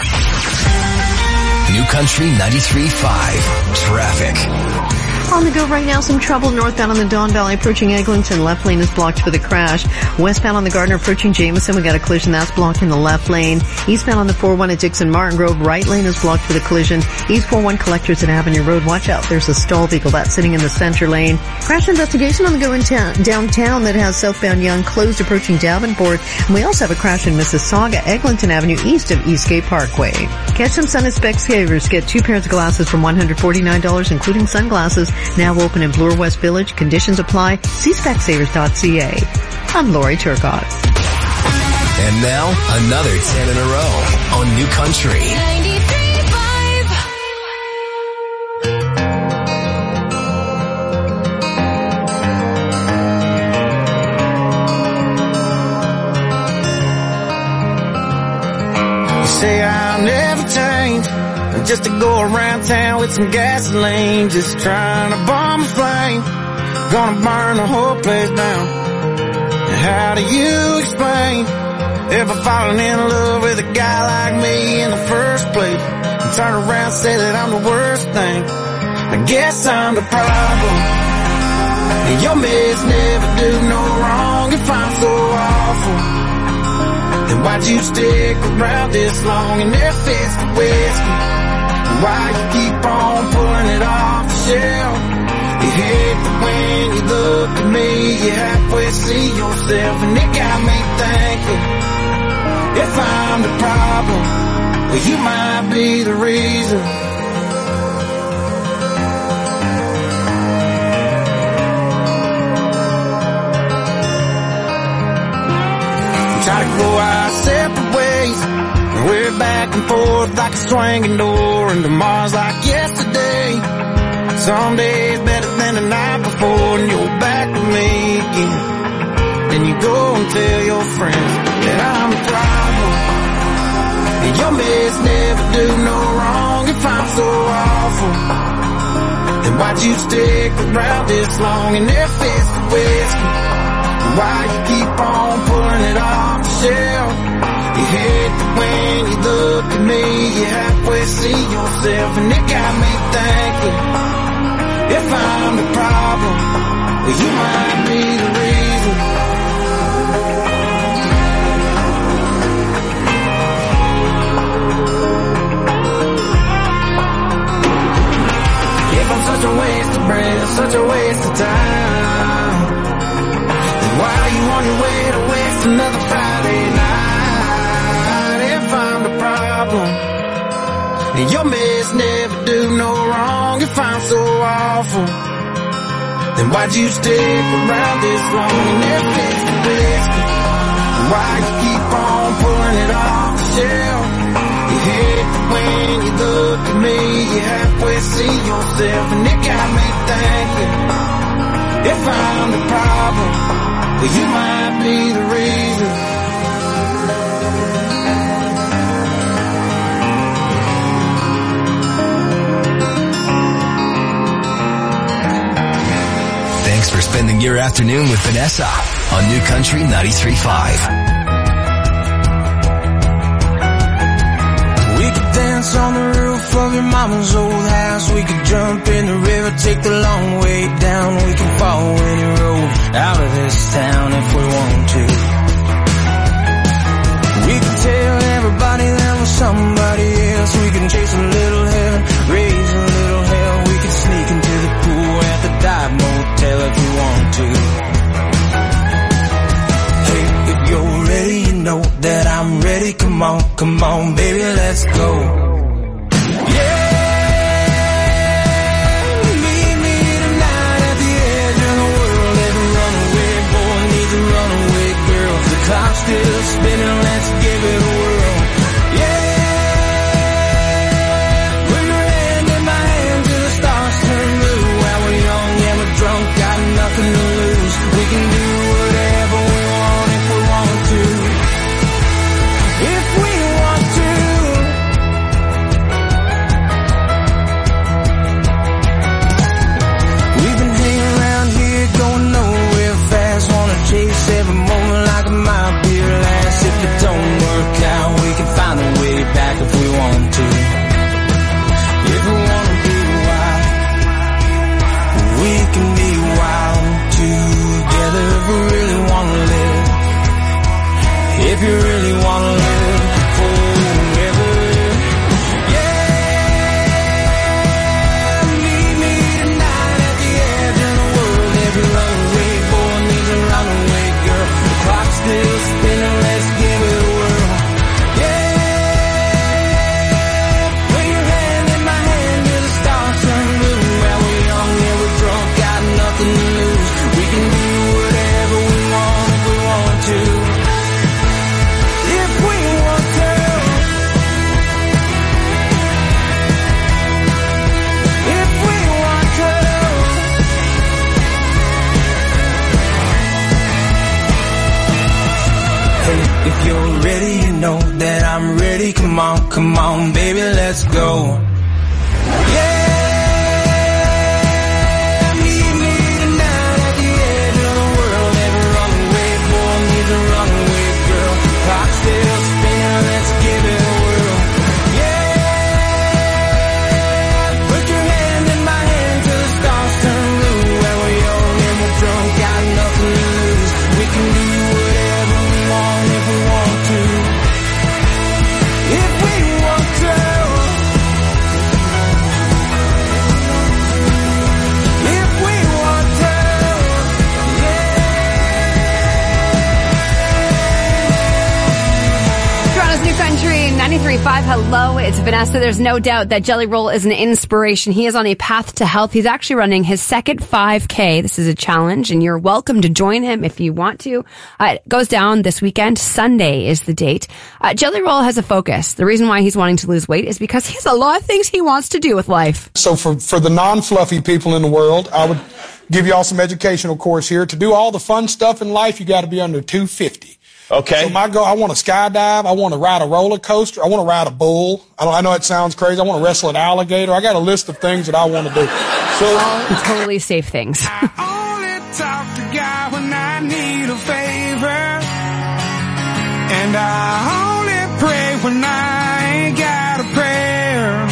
New Country 93.5 Traffic. On the go right now, some trouble northbound on the Don Valley approaching Eglinton. Left lane is blocked for the crash. Westbound on the Gardner approaching Jameson, we got a collision that's blocking the left lane. Eastbound on the 401 at Dixon Martin Grove, right lane is blocked for the collision. East 401 collectors at Avenue Road. Watch out, there's a stall vehicle that's sitting in the center lane. Crash investigation on the go in downtown that has southbound Young closed approaching Davenport. And we also have a crash in Mississauga, Eglinton Avenue east of Eastgate Parkway. Catch some sun and spectators. Get 2 pairs of glasses from $149, including sunglasses. Now open in Bloor West Village. Conditions apply. See specsavers.ca. I'm Lori Turcotte. And now, another 10 in a row on New Country. 93.5. You say I'll never change. Just to go around town with some gasoline, just trying to bomb a flame, gonna burn the whole place down. And how do you explain ever falling in love with a guy like me in the first place, and turn around and say that I'm the worst thing? I guess I'm the problem, and your mess never do no wrong. If I'm so awful, then why'd you stick around this long and never fix the whiskey? Why you keep on pulling it off the shelf? You hate that when you look at me, you halfway see yourself, and it got me thinking, if I'm the problem, well, you might be the reason. We try to go our separate ways, we're back and forth like a swinging door, and tomorrow's like yesterday. Some days better than the night before, and you're back with me again. Then you go and tell your friends that I'm the problem, and your mess never do no wrong. If I'm so awful, then why'd you stick around this long and never fix the whiskey? Why you keep on pulling it off the shelf? You hate that when you look at me, you halfway see yourself, and it got me thinking, if I'm the problem, well, you might be the reason. If I'm such a waste of breath, such a waste of time, then why are you on your way to waste another Friday night? I'm the problem, and your mess never do no wrong. If I'm so awful, then why'd you stick around this long and never fix the whiskey? Why you keep on pulling it off the shelf? You hate that when you look at me, you halfway see yourself, and it got me thinking, if I'm the problem, well, you might be the reason. Thanks for spending your afternoon with Vanessa on New Country 93.5. We could dance on the roof of your mama's old house. We could jump in the river, take the long way down. We can follow any road out of this town if we want to. We can tell everybody that we're somebody else. We can chase a little heaven, raise a little hell. We can sneak into the pool at the dive motel if we want to. Hey, if you're ready, you know that I'm ready. Come on, come on, baby, let's go. Clock's still spinning, let's give it a whirl. Yeah, put your hand in my hand till the stars turn blue. While we're young and we're drunk, got nothing to lose. We can do whatever we want if we want to. If we want to. We've been hanging around here, going nowhere fast. Wanna chase every moment like a might be your last. If it don't work out, we can find a way back if we want to. If we wanna be wild, we can be wild together. If we really wanna live, if you really wanna live forever. Yeah, meet me tonight at the edge of the world. Every runaway boy needs a runaway girl. The clock's still spinning, let's give it a whirl. Yeah, put your hand in my hand till the stars turn blue. Well, we're young and we're drunk, got nothing to lose. We can do whatever we want if we want to. If we want to. If we want to. Hey, if you're ready, you know that I'm ready. Come on, baby, let's go. Yeah, meet me tonight at the edge of the world. Every runaway boy needs a runaway girl. Clock's still spinning, let's give it a whirl. Yeah, put your hand in my hand till the stars turn blue. When we're young and we're drunk, got nothing to lose. We can do whatever we want if we want to. If we want to. If we want to. Toronto's New Country 93.5. Hello, it's Vanessa. There's no doubt that Jelly Roll is an inspiration. He is on a path to health. He's actually running his second 5K. This is a challenge, and you're welcome to join him if you want to. It goes down this weekend. Sunday is the date. Jelly Roll has a focus. The reason why he's wanting to lose weight is because he has a lot of things he wants to do with life. So for the non-fluffy people in the world, I would give you all some educational course here. To do all the fun stuff in life, you got to be under 250. Okay. So my goal, I want to skydive. I want to ride a roller coaster. I want to ride a bull. I know it sounds crazy. I want to wrestle an alligator. I got a list of things that I want to do. So all totally safe things. Only talk to God when I need a favor, and I only pray when I ain't got a prayer.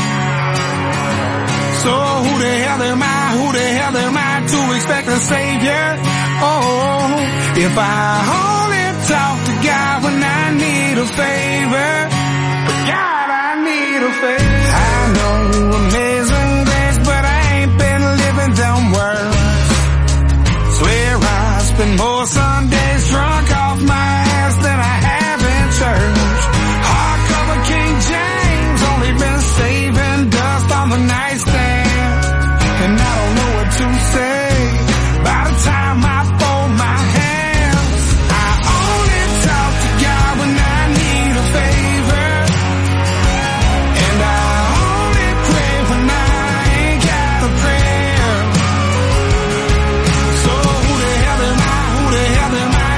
So who the hell am I? Who the hell am I to expect a savior? Oh, if I only talk to God when I need a favor, God, I need a favor. I know amazing grace, but I ain't been living them words. Swear I spend more Sundays drunk off my ass than I have in church. Hardcover King James, only been saving dust on the nightstand, and I don't know what to say. By the time I fold my hands, I only talk to God when I need a favor, and I only pray when I ain't got a prayer. So who the hell am I? Who the hell am I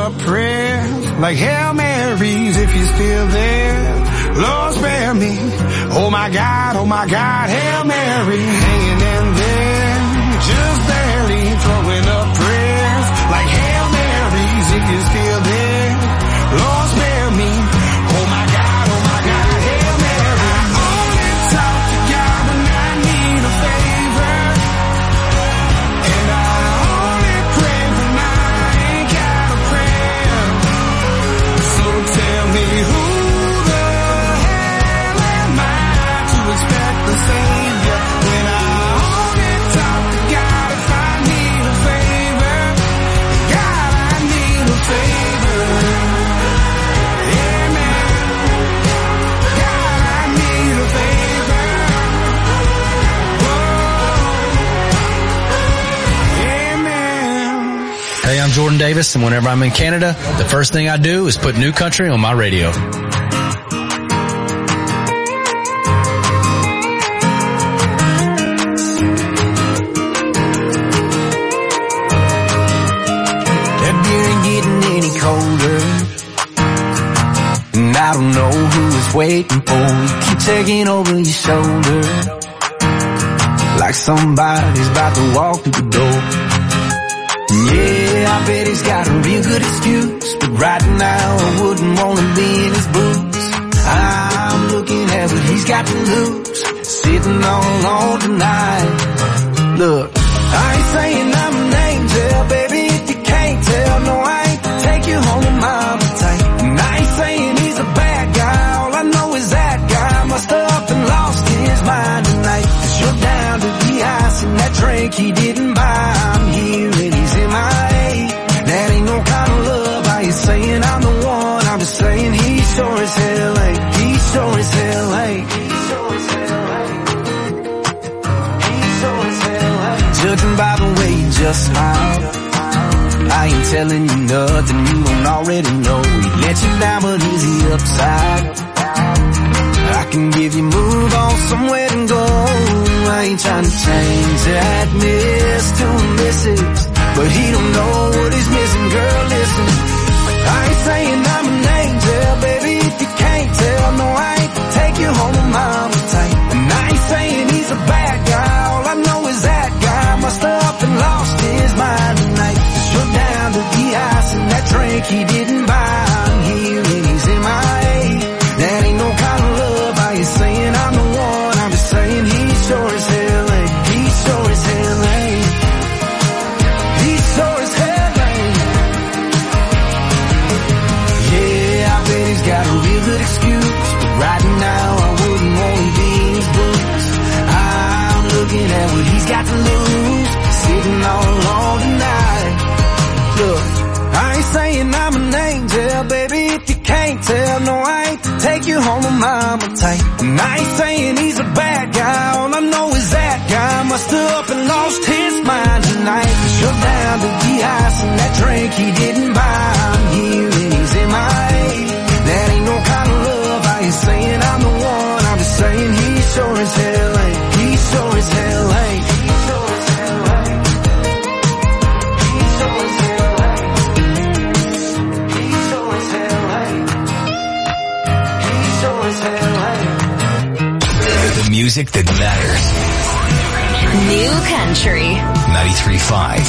up prayers like Hail Marys if you're still there. Lord spare me. Oh my God, Hail Mary. Hanging in there, just barely throwing up prayers like Hail Marys if you're still there. Lord spare me. Oh my God, Hail Mary. I only talk to God when I need a favor. And I only pray when I ain't got a prayer. So tell me who the hell am I to expect the Savior when I only talk to God if I need a favor. God, I need a favor. Hey, I'm Jordan Davis, and whenever I'm in Canada, the first thing I do is put New Country on my radio. That beer ain't getting any colder, and I don't know who it's waiting for. You keep taking over your shoulder like somebody's about to walk through the door. Yeah, I bet he's got a real good excuse, but right now I wouldn't want to be in his boots. I'm looking at what he's got to lose, sitting all alone tonight. Look, I ain't saying I'm an angel, baby, if you can't tell. No, I ain't take you home with my appetite. And I ain't saying he's a bad guy, all I know is that guy must have up and lost his mind tonight. 'Cause you're down to the ice in that drink he didn't buy. I'm here and he's MIA. That ain't no kind of love. I ain't saying I'm the one, I'm just saying he sure as hell ain't. He sure as hell ain't. Judging by the way you just smiled, I ain't telling you nothing you don't already know. He let you down, but is he upside? I can give you move on somewhere and go. I ain't trying to change that miss to a missus, but he don't know what he's missing. Girl, listen, I ain't saying I'm an angel, baby, if you can't tell. No, I ain't take you home with mama tight. And I ain't saying he's a bad guy, all I know is that guy must have up and lost his mind tonight. 'Cause you're down to the ice in that drink he didn't buy. I'm here and he's MIA. That ain't no kind of love. I ain't saying I'm the one, I'm just saying he sure as hell ain't. He sure as hell ain't. He sure as hell ain't. Yeah, I bet he's got a real good excuse, but right now I wouldn't want to be in his boots. I'm looking at what he's got to lose, sitting all alone tonight. Look, I ain't saying I'm an angel, baby, if you can't tell. No, I ain't take you home with mama tight. And I ain't saying he's a bad guy, all I know is that guy must have up and lost his mind tonight. 'Cause you're down to the ice in that drink he didn't buy. I'm here and he's MIA. That ain't no kind of love. I ain't saying I'm the one, I'm just saying he sure as hell ain't. He sure as hell ain't. The music that matters. New Country 93.5.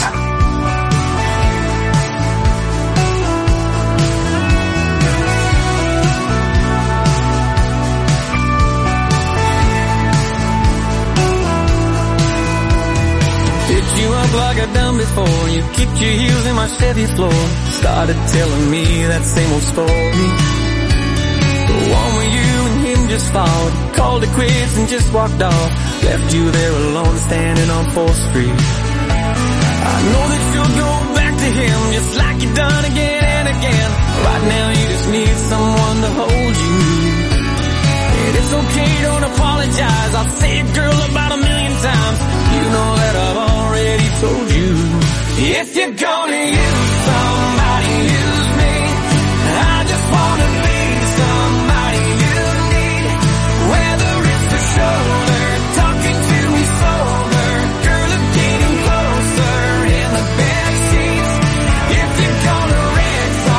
Picked you up like I've done before. You kicked your heels in my Chevy floor. Started telling me that same old story. The one where you and him just fought, called it quits and just walked off. Left you there alone standing on 4th Street. I know that you'll go back to him just like you've done again and again. Right now you just need someone to hold you. And it's okay, don't apologize. I'll say it, girl, about 1,000,000 times. You know that I've already told you. If you're gonna use somebody, use me. I just wanna be somebody you need. Whether it's the shoulder, talking to me sober, girl, I'm getting closer in the back seats. If you're gonna rent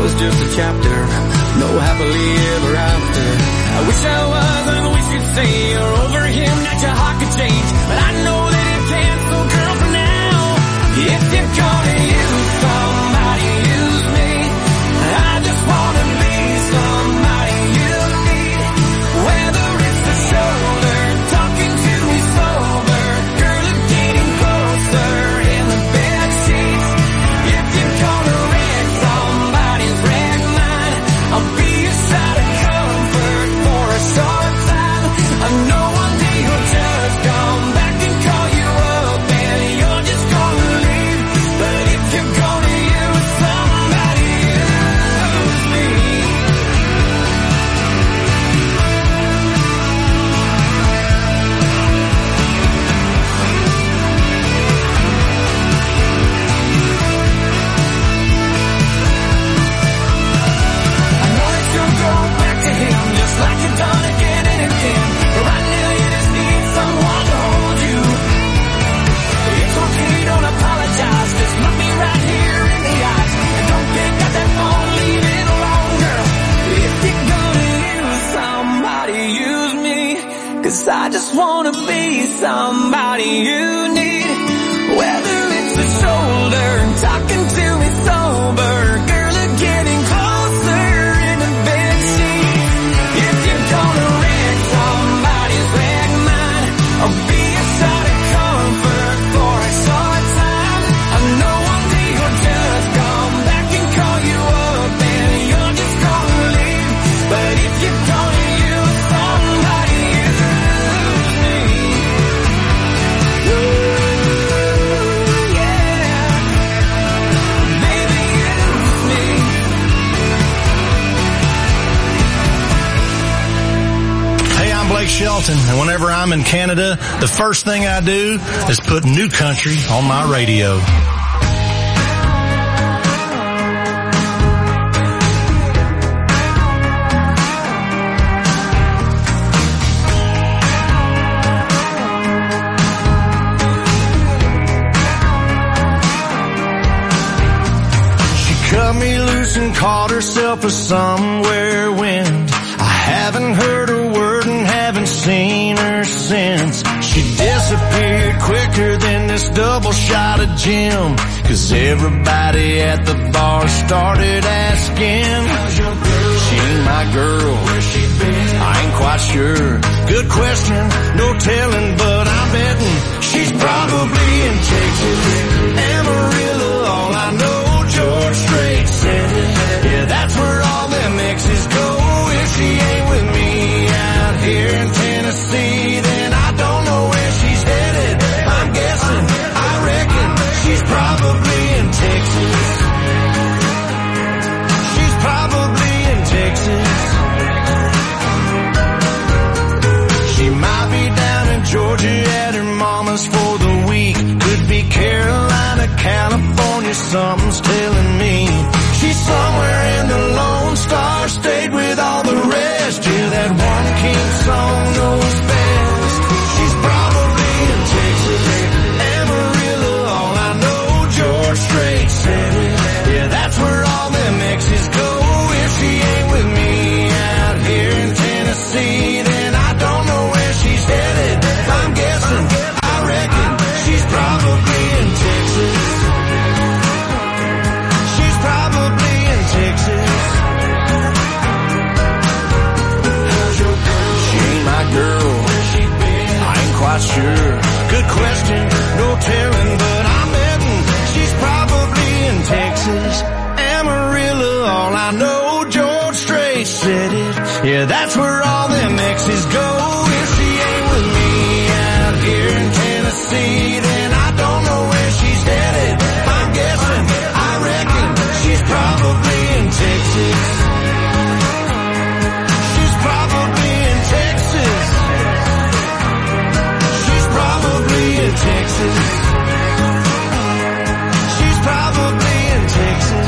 was just a chapter, no happily ever after. I wish I was, and wish you'd say you're over him, that your heart could change, but I know that it can't, so girl, for now, if you're gonna use somebody, use me. I just wanna be somebody you need, whether it's the shoulder, talking to me sober, girl, it's getting closer in the bed sheets. If you're gonna wreck somebody's wreck mine, I'll be a shot of comfort for a short time. I know one day you'll just come back and call you up, and you're just gonna leave. But if you're gonna use somebody, use me. I know that you'll go back to him, just like you've done again and again. But right now you just need someone to hold you. It's okay, don't apologize, just look me right here in the eyes, and don't pick up that phone, leave it alone, girl. If you're gonna use somebody, use me, 'cause I just wanna be somebody you need, whether it's the shoulder, talking to me sober, girl, or getting closer in the bed sheets. If you're gonna wreck somebody's wreck mine, I'll be a shot of comfort for a short time. I know one day you'll just come back and call you up, and you're just gonna leave. But if you're gonna use somebody, use me. Ooh, yeah. Baby, use me. Hey, I'm Blake Shelton, and whenever I'm in Canada, the first thing I do is put New Country on my radio. She cut me loose and caught herself a somewhere wind. I haven't heard a word and haven't seen her since. She disappeared quicker than this double shot of gin, 'cause everybody at the bar started asking, she ain't my girl, where's she been? I ain't quite sure. Good question, no telling, but I'm betting she's probably in Texas. Amarillo, all I know, George Strait said it. Yeah, that's where all them exes go. If she ain't with me out here in Tennessee, then I don't know where she's headed. I'm guessing, I reckon she's probably in Texas. She's probably in Texas. She might be down in Georgia at her mama's for the week. Could be Carolina, California, something's telling me. She's somewhere in the Lone Star State with all the rest. Yeah, that one King song knows best. She's probably in Texas. Amarillo, all I know, George Strait said it. Yeah, that's where all them exes go. If she ain't with me out here in Tennessee, then I don't know where she's headed. I'm guessing, I reckon she's probably in Texas. She's probably in Texas. She ain't my girl, I ain't quite sure. Good question, no telling, but I'm betting she's probably in Texas. Amarillo, all I know, George Strait said it. Yeah, that's where all them exes go. If she ain't with me out here in Tennessee, then I don't know where she's headed. I'm guessing, I reckon she's probably in Texas. She's probably in Texas. She's probably in Texas. She's probably in Texas.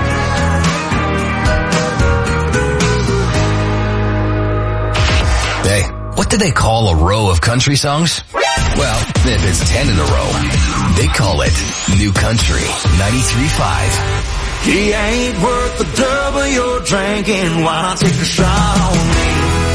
Hey, what do they call a row of country songs? Well, if it's 10 in a row, they call it New Country 93.5. He ain't worth the double you're drinking. Why not take a shot on me?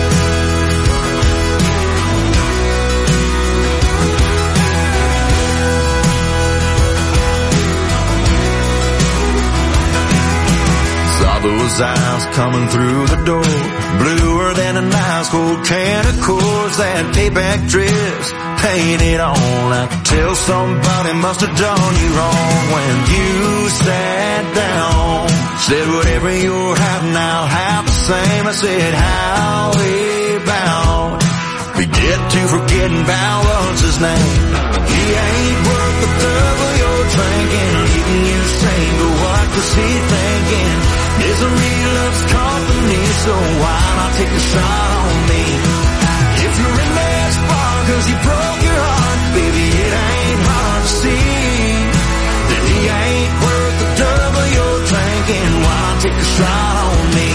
Saw those eyes coming through the door, bluer than an ice cold can of Coors. That payback dress painted on. I could tell somebody must have done you wrong when you sat down. Said whatever you're having, I'll have the same. I said how about we get to forgetting about what's his name. He ain't worth the double you're drinking, leaving you single. What was he thinking? Misery loves company, so why not take a shot on me? If you're in that spot cause he broke your heart, baby, it ain't hard to see that he ain't worth the double you're drinking. Why not take a shot on me?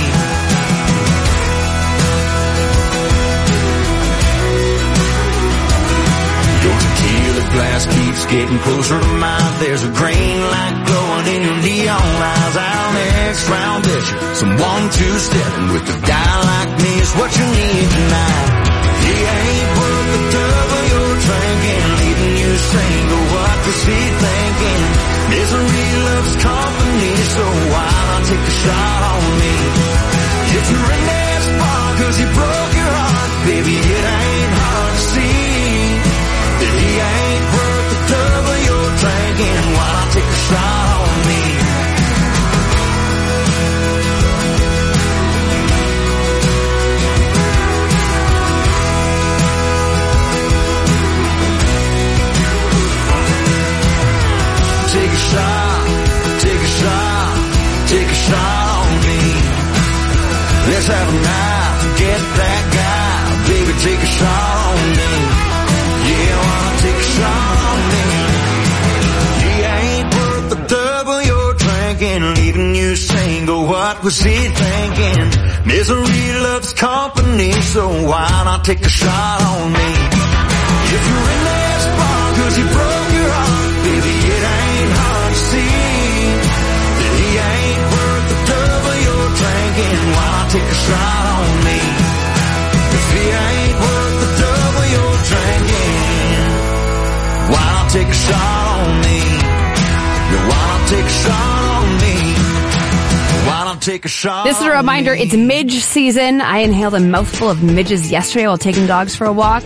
Your tequila glass keeps getting closer to mine. There's a green light glowing in your neon eyes. Our next round bitch, some 1-2-stepping with a guy like me is what you need tonight. He ain't worth the double you're drinking, leaving you single. What was he thinking? Misery loves company, so why not take a shot on me? If you're in that spot cause he broke your heart, baby, it ain't hard to see that he ain't worth the double you're drinking. Why not take a shot on me? Take a shot, take a shot, take a shot on me. Let's have a night, forget that guy. Baby, take a shot on me. Yeah, I wanna take a shot on me. He ain't worth the double you're drinking, leaving you single. What was he thinking? Misery loves company, so why not take a shot on me? If you're in that spot cause he broke your heart, baby, it ain't hard to see that he ain't worth the double you're drinking. Why not take a shot on me? If he ain't worth the double you're drinking, why not take a shot on me? Why not take a shot on me? Why not take a shot? This is a reminder, it's midge season. I inhaled a mouthful of midges yesterday while taking dogs for a walk.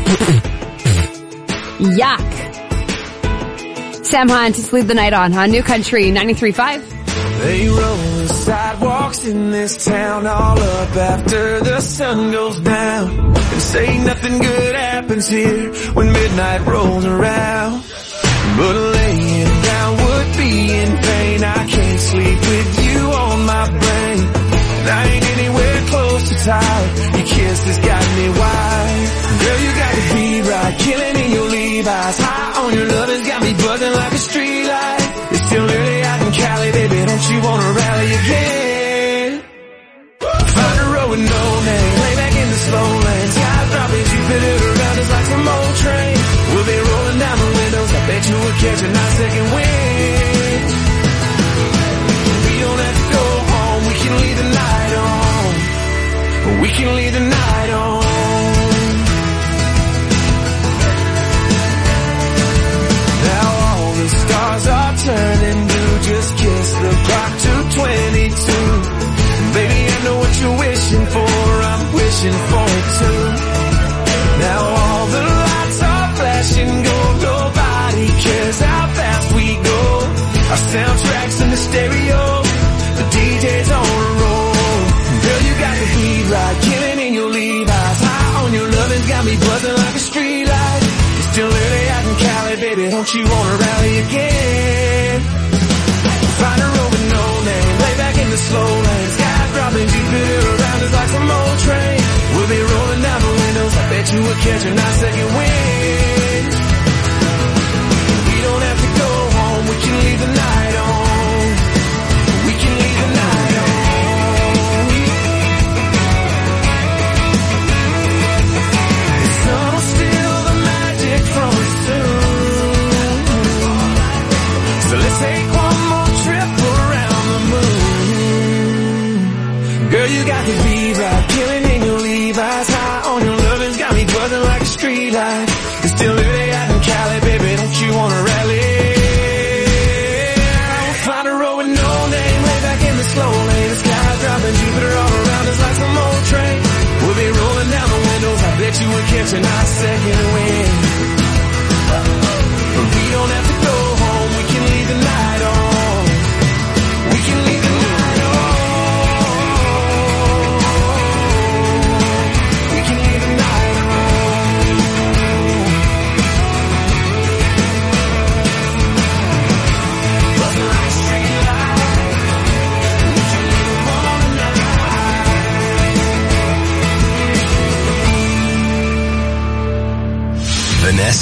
Yuck. Sam Hunt, let's lead the night on New Country 93.5. They roll the sidewalks in this town all up after the sun goes down, and say nothing good happens here when midnight rolls around. But laying down would be in vain. I can't sleep with you on my brain. I ain't anywhere close to tired. Your kiss has got me wired. Girl, you got the beat right, killing in your Levi's. High on your love has got me buzzing like a street light. It's still early out in Cali, baby, don't you wanna rally again? Find a road with no name, lay back in the slow lane. Sky's dropping, Jupiter around us like some old train. We'll be rolling down the windows, I bet you would catch a nice second wind. We don't have to go home, we can leave the night on. We can leave the night on. Now all the stars are turning blue, just kiss the clock to 22. Baby, I know what you're wishing for, I'm wishing for it too. Now all the lights are flashing gold, nobody cares how fast we go. Our soundtracks in the stereo, the DJ's on a roll. Girl, you got the heat right, killing in your Levi's. High on your lovin's got me buzzing like a street light. It's still early out in Cali, baby, don't you wanna rally again? Find a road with no name, lay back in the slow lane. Sky's dropping, Jupiter around us like some old train. We'll be rolling down the windows, I bet you would catch a nice second wind. We don't have to go home, we can leave the night on. We can leave the night on. The sun will steal the magic from us soon. So let's take one more trip around the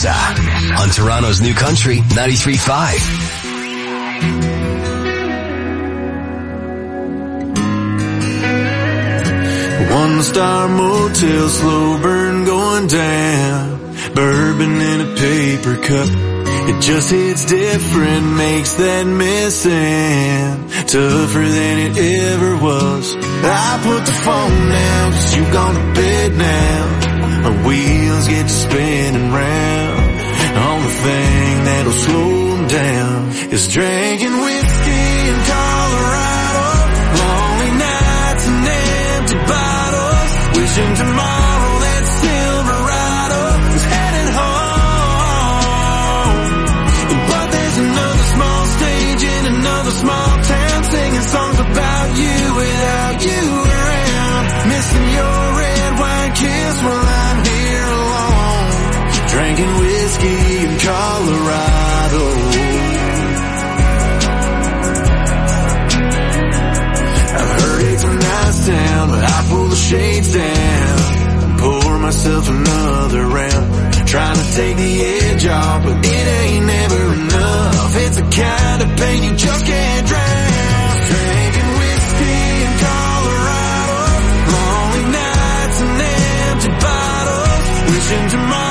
Vanessa on Toronto's New Country 93.5. One-star motel, slow burn going down. Bourbon in a paper cup. It just hits different, makes that missing tougher than it ever was. I put the phone down, 'cause you gone to bed now. My wheels get to spinning round. Only thing that'll slow them down is drinking whiskey in Colorado. Lonely nights and empty bottles. Wishing tomorrow that Silverado is headed home. But there's another small stage in another small town, singing songs about you without you around. Missing your red wine kiss while I'm here alone. Drinking whiskey in Colorado. I've heard it's a nice town, but I pull the shades down and pour myself another round. Trying to take the edge off, but it ain't never enough. It's the kind of pain you just can't drown. Drinking whiskey in Colorado. Lonely nights and empty bottles. Wishing tomorrow